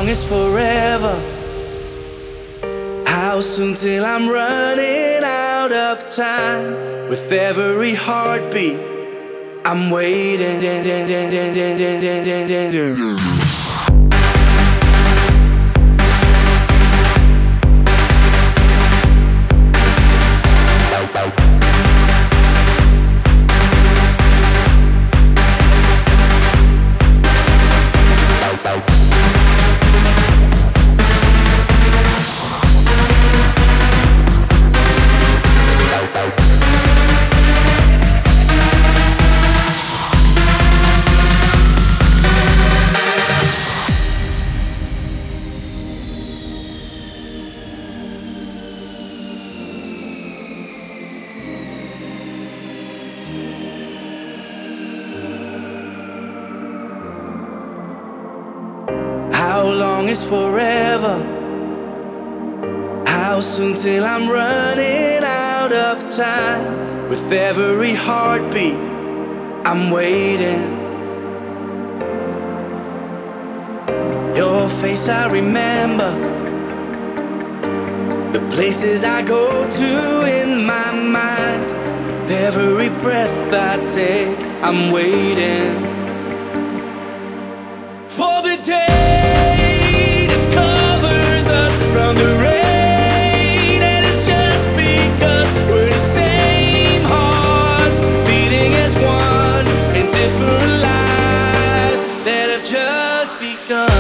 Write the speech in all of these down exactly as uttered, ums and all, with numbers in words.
is forever? How soon till I'm running out of time? With every heartbeat, I'm waiting. How long is forever? How soon till I'm running out of time? With every heartbeat, I'm waiting. Your face I remember, the places I go to in my mind. With every breath I take, I'm waiting for the day that covers us from the rain. And it's just because we're the same hearts, beating as one in different lives that have just begun.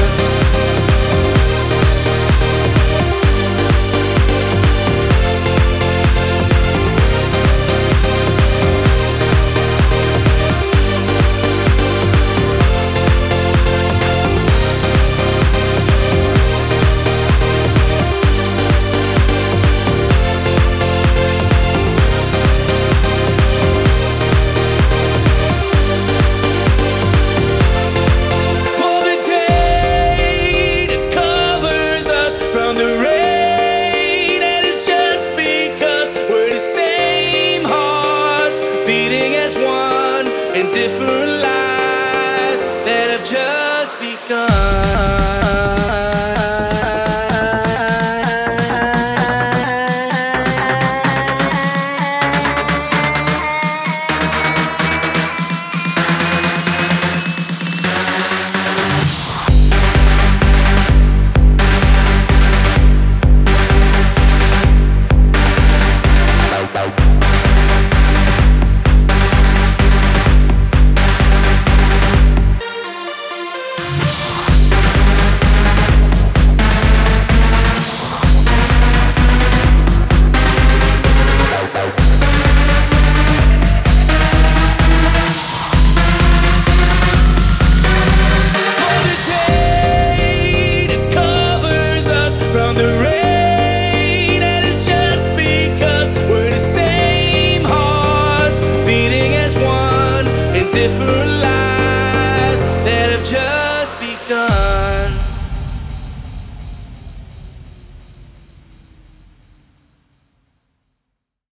Different lives that have just begun. Different lives that have just